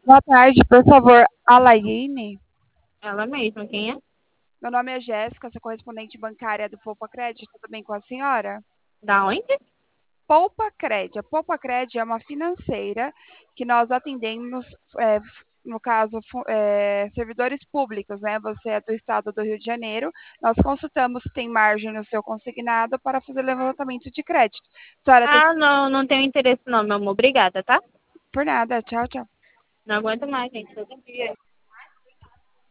Boa tarde, por favor, Alaine. Ela mesma, quem é? Meu nome é Jéssica, sou correspondente bancária do Poupa Crédito. Tudo bem com a senhora? Da onde? Poupa Crédito. A Poupa Crédito é uma financeira que nós atendemos, é, no caso, servidores públicos, né? Você é do estado do Rio de Janeiro. Nós consultamos se tem margem no seu consignado para fazer levantamento de crédito. A senhora tem. Ah, não, não tenho interesse não, meu amor. Obrigada, tá? Por nada. Tchau, tchau. Não aguento mais, gente. Todo dia.